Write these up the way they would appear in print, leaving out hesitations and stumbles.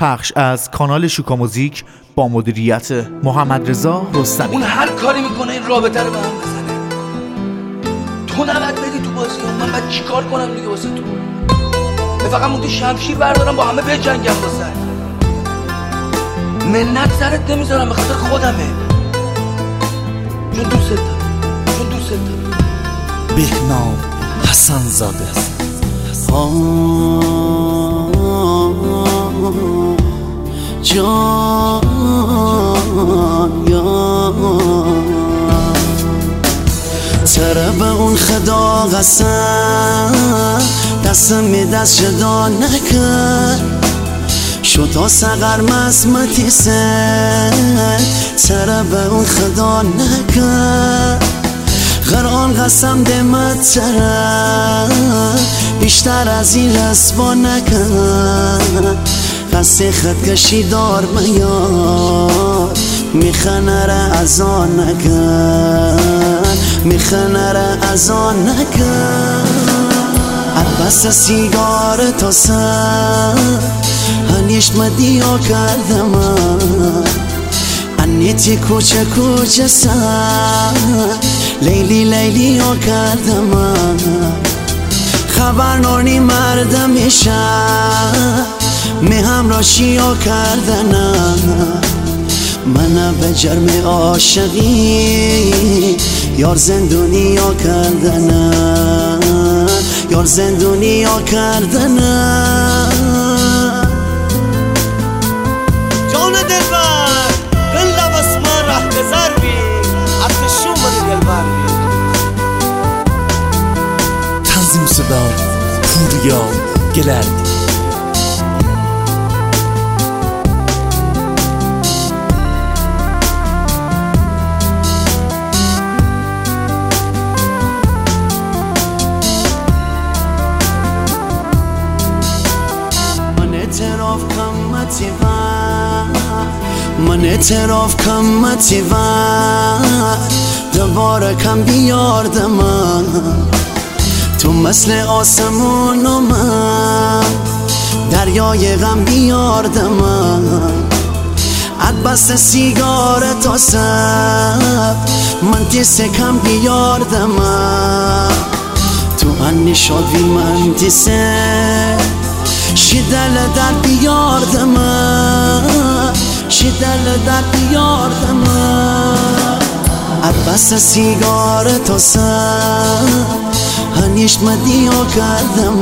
پخش از کانال شوکا موزیک با مدیریت محمد رضا رستمی. اون هر کاری میکنه این رابطه رو به هم بزنه. تو نباید بدی تو بازی، من باید چیکار کنم دیگه واسه تو؟ فقط مونده شمشیر بردارم با همه بجنگم واسه منت سرت نمیذارم، به خاطر خودمه، چون دوست دارم. بهنام حسن زاده. جان طرف اون خدا قسم دستم دست جدا نکرد شد تا سقر مسمتی سر طرف اون خدا نکرد قرآن قسم دمت طرف بیشتر از این رسوا نکرد قصه خط کشی دار میار میخنره از آن نکن میخنره از آن نکن البست سیگار تا سر هنیش مدیا کردم انیتی کوچه کوچه سر لیلی ها کردم خبر نانی مردم شهر می همراشی ها کردنم من به جرم عاشقی یار زندونی ها کردنم یار زندونی ها کردنم جان دلبر دل لبس من ره بزر بی ارتشو من دلبر بی تنظیم صدا پوریا گلردی. من اعتراف کمتی و دوباره کم بیاردم تو مثل آسمون و من دریای غم بیاردم عدبست سیگار تا سب من تیسه کم بیاردم تو هنی شادوی من تیسه شدل در بیاردم شدل در بیاردم عباس سیگار تا سر هنیش مدیا کردم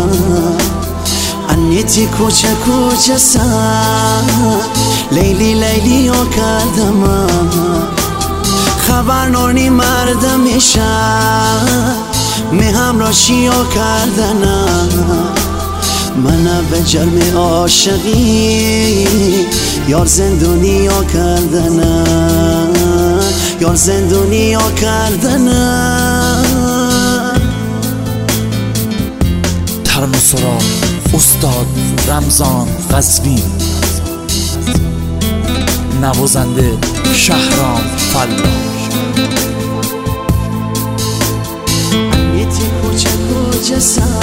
انیتی کوچه کوچه سر لیلی ها کردم خبر نانی مردم شهر می همراشی ها کردنم من به جرم عاشقی یار زندونی ها کردنم یار زندونی ها کردنم ترن و سرا استاد رمضان قزوین نوازنده شهرام فلاح انیتی کوچه کوچه سر